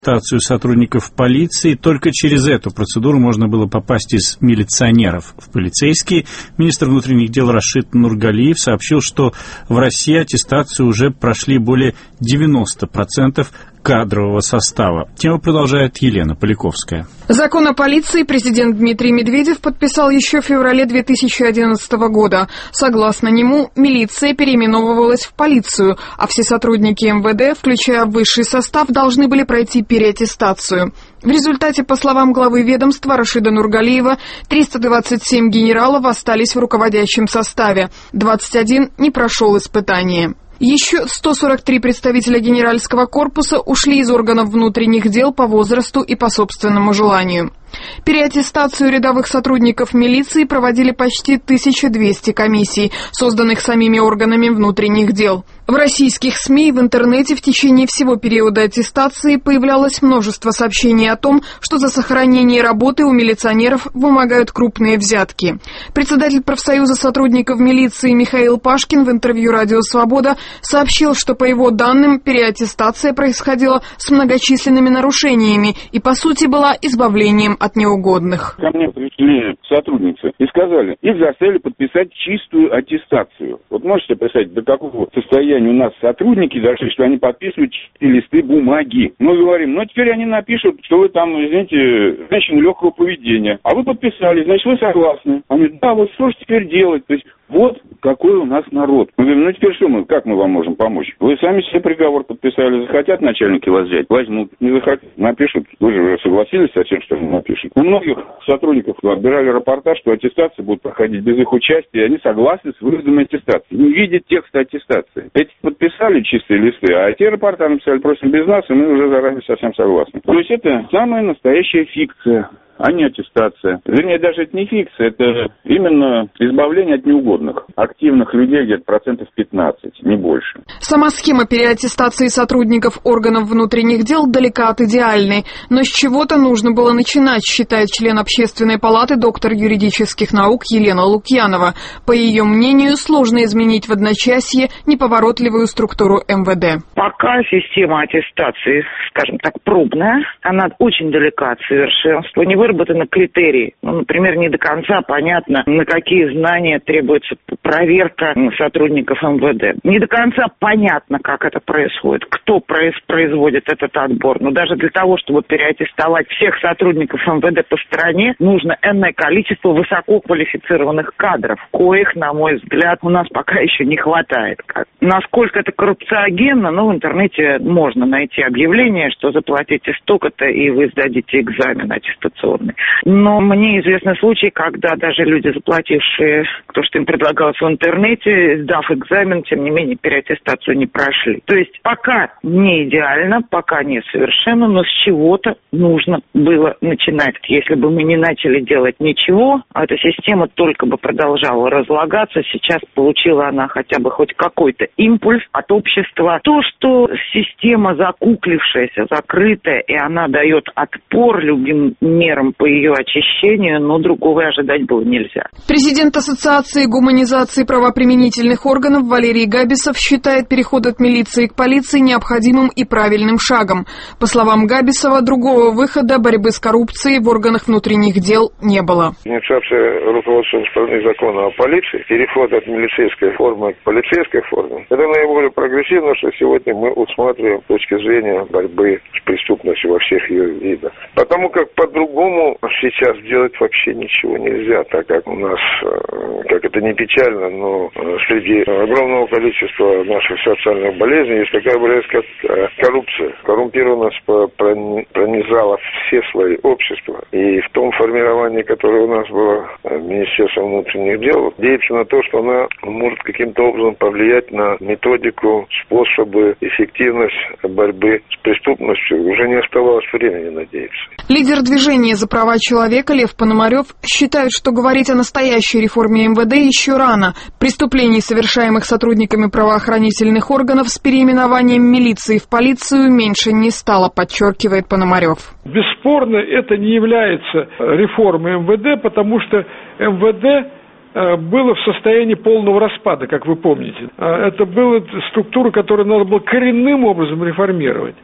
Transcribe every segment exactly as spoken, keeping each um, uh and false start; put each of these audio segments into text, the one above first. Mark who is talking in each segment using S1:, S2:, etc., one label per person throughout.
S1: аттестацию сотрудников полиции. Только через эту процедуру можно было попасть из милиционеров в полицейские. Министр внутренних дел Рашид Нургалиев сообщил, что в России аттестацию уже прошли более девяносто процентов кадрового состава. Тему продолжает Елена Поляковская.
S2: Закон о полиции президент Дмитрий Медведев подписал еще в феврале две тысячи одиннадцатого года. Согласно нему, милиция переименовывалась в полицию, а все сотрудники эм вэ дэ, включая высший состав, должны были пройти переаттестацию. В результате, по словам главы ведомства Рашида Нургалиева, триста двадцать семь генералов остались в руководящем составе, двадцать один не прошел испытание. Еще сто сорок три представителя Генеральского корпуса ушли из органов внутренних дел по возрасту и по собственному желанию. Переаттестацию рядовых сотрудников милиции проводили почти тысяча двести комиссий, созданных самими органами внутренних дел. В российских СМИ и в интернете в течение всего периода аттестации появлялось множество сообщений о том, что за сохранение работы у милиционеров вымогают крупные взятки. Председатель профсоюза сотрудников милиции Михаил Пашкин в интервью «Радио Свобода» сообщил, что, по его данным, переаттестация происходила с многочисленными нарушениями и, по сути, была избавлением от неугодных.
S3: Ко мне пришли сотрудницы и сказали, их заставили подписать чистую аттестацию. Вот можете представить, до какого состояния у нас сотрудники дошли, что они подписывают чистые листы бумаги. Мы говорим, ну теперь они напишут, что вы там, извините, женщина легкого поведения. А вы подписали, значит вы согласны. Они говорят, да, вот что же теперь делать? То есть вот какой у нас народ. Мы говорим, ну теперь что мы, как мы вам можем помочь? Вы сами себе приговор подписали, захотят начальники вас взять, возьмут, не захотят, напишут. Вы же согласились со всем, что они напишут. У многих сотрудников отбирали рапорта, что аттестации будут проходить без их участия, и они согласны с выводом аттестации. Не видят текста аттестации. Эти подписали чистые листы, а те рапорта написали просто без нас, и мы уже заранее совсем согласны. То есть это самая настоящая фикция, а не аттестация. Вернее, даже это не фикция, это именно избавление от неугодных. Активных людей где-то процентов пятнадцать, не больше.
S2: Сама схема переаттестации сотрудников органов внутренних дел далека от идеальной. Но с чего-то нужно было начинать, считает член Общественной палаты, доктор юридических наук Елена Лукьянова. По ее мнению, сложно изменить в одночасье неповоротливую структуру эм вэ дэ.
S4: Пока система аттестации, скажем так, пробная, она очень далека от совершенства. Не выработаны критерии. Ну, например, не до конца понятно, на какие знания требуется проверка сотрудников эм вэ дэ. Не до конца понятно, как это происходит, кто производит этот отбор. Но даже для того, чтобы переаттестовать всех сотрудников эм вэ дэ по стране, нужно энное количество высококвалифицированных кадров, коих, на мой взгляд, у нас пока еще не хватает. Насколько это коррупциогенно, ну, в интернете можно найти объявление, что заплатите столько-то, и вы сдадите экзамен аттестационный. Но мне известны случаи, когда даже люди, заплатившие то, что им предлагалось в интернете, сдав экзамен, тем не менее переаттестацию не прошли. То есть пока не идеально, пока не совершенно, но с чего-то нужно было начинать. Если бы мы не начали делать ничего, а эта система только бы продолжала разлагаться, сейчас получила она хотя бы хоть какой-то импульс от общества. То, что система закуклившаяся, закрытая, и она дает отпор любым мерам по ее очищению, но другого ожидать было нельзя.
S2: Президент Ассоциации гуманизации правоприменительных органов Валерий Габисов считает переход от милиции к полиции необходимым и правильным шагом. По словам Габисова, другого выхода борьбы с коррупцией в органах внутренних дел не было.
S5: Инициация руководства исполнения закона о полиции, переход от милицейской формы к полицейской форме, это наиболее прогрессивно, что сегодня мы усматриваем с точки зрения борьбы с преступностью во всех ее видах. Потому как по-другому сейчас делать вообще ничего нельзя, так как у нас, как это не печально, но среди огромного количества наших социальных болезней есть такая болезнь, как коррупция. Коррумпированность пронизала все слои общества. И в том формировании, которое у нас было Министерством внутренних дел, надеется на то, что она может каким-то образом повлиять на методику, способы, эффективность борьбы с преступностью. Уже не оставалось времени надеяться.
S2: Лидер движения «За права человека» Лев Пономарев считает, что говорить о настоящей реформе эм вэ дэ еще рано. Преступлений, совершаемых сотрудниками правоохранительных органов с переименованием милиции в полицию, меньше не стало, подчеркивает Пономарев.
S6: Бесспорно, это не является реформой эм вэ дэ, потому что эм вэ дэ было в состоянии полного распада, как вы помните. Это была структура, которую надо было коренным образом реформировать.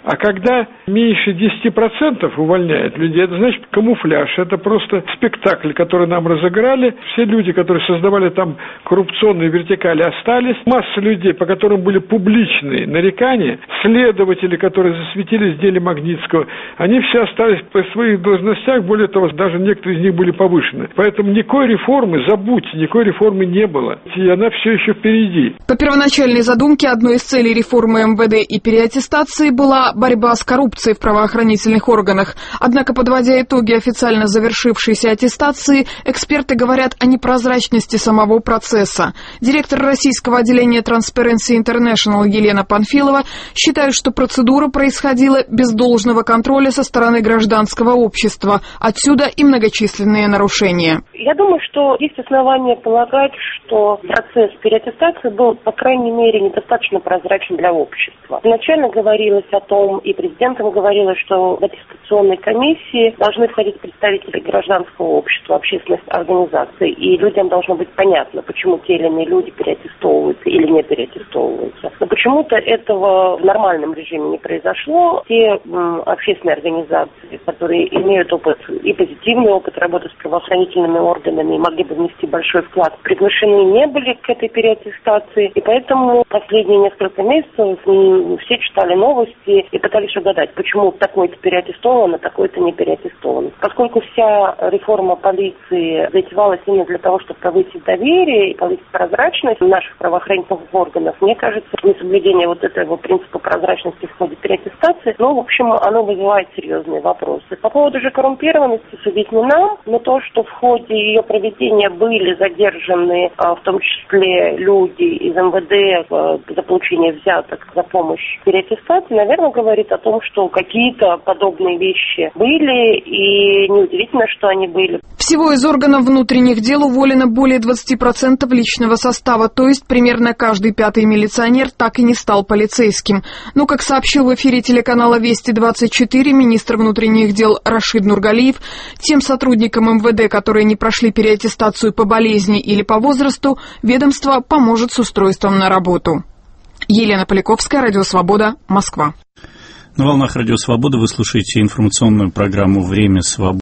S6: А когда меньше десяти процентов увольняют людей, это значит камуфляж, это просто спектакль, который нам разыграли. Все люди, которые создавали там коррупционные вертикали, остались. Масса людей, по которым были публичные нарекания, следователи, которые засветились в деле Магнитского, они все остались по своих должностях, более того, даже некоторые из них были повышены. Поэтому никакой реформы, забудьте, никакой реформы не было. И она все еще впереди.
S2: По первоначальной задумке, одной из целей реформы эм вэ дэ и переаттестации была борьба с коррупцией в правоохранительных органах. Однако, подводя итоги официально завершившейся аттестации, эксперты говорят о непрозрачности самого процесса. Директор российского отделения Transparency International Елена Панфилова считает, что процедура происходила без должного контроля со стороны гражданского общества. Отсюда и многочисленные нарушения.
S7: Я думаю, что есть основания полагать, что процесс переаттестации был, по крайней мере, недостаточно прозрачен для общества. Изначально говорилось о том, и президентом говорилось, что в аттестационной комиссии должны входить представители гражданского общества, общественных организаций, и людям должно быть понятно, почему те или иные люди переаттестовываются или не переаттестовываются. Но почему-то этого в нормальном режиме не произошло. Те м, общественные организации, которые имеют опыт и позитивный опыт работы с правоохранительными органами и могли бы внести большой вклад, приглашены не были к этой переаттестации, и поэтому последние несколько месяцев м, все читали новости и пытались угадать, почему такой-то переаттестован, а такой-то не переаттестован. Поскольку вся реформа полиции затевалась именно для того, чтобы повысить доверие и повысить прозрачность наших правоохранительных органов, мне кажется, несоблюдение вот этого принципа прозрачности в ходе переаттестации, ну, в общем, оно вызывает серьезные вопросы. По поводу же коррумпированности судить не нам, но то, что в ходе ее проведения были задержаны, в том числе люди из эм вэ дэ за получение взяток за помощь в переаттестации, наверное, говорит о том, что какие-то подобные вещи были, и неудивительно, что они были.
S2: Всего из органов внутренних дел уволено более двадцати процентов личного состава, то есть примерно каждый пятый милиционер так и не стал полицейским. Но, как сообщил в эфире телеканала Вести двадцать четыре министр внутренних дел Рашид Нургалиев, тем сотрудникам эм вэ дэ, которые не прошли переаттестацию по болезни или по возрасту, ведомство поможет с устройством на работу. Елена Поляковская, Радио Свобода, Москва.
S1: На волнах Радио Свобода вы слушаете информационную программу «Время свободы».